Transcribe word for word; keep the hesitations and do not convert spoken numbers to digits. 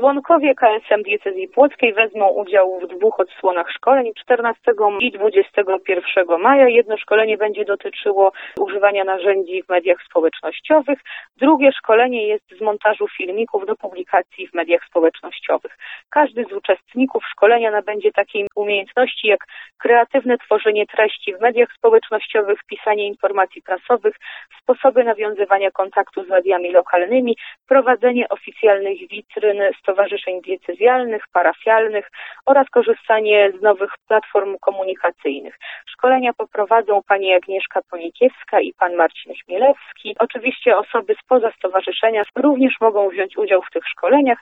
Członkowie K S M Diecezji Płockiej wezmą udział w dwóch odsłonach szkoleń czternastego i dwudziestego pierwszego maja. Jedno szkolenie będzie dotyczyło używania narzędzi w mediach społecznościowych. Drugie szkolenie jest z montażu filmików do publikacji w mediach społecznościowych. Każdy z uczestników szkolenia nabędzie takiej umiejętności jak kreatywne tworzenie treści w mediach społecznościowych, pisanie informacji prasowych, sposoby nawiązywania kontaktu z mediami lokalnymi, prowadzenie oficjalnych witryn stowarzyszeń diecezjalnych, parafialnych oraz korzystanie z nowych platform komunikacyjnych. Szkolenia poprowadzą pani Agnieszka Ponikiewska i pan Marcin Chmielewski. Oczywiście osoby spoza stowarzyszenia również mogą wziąć udział w tych szkoleniach.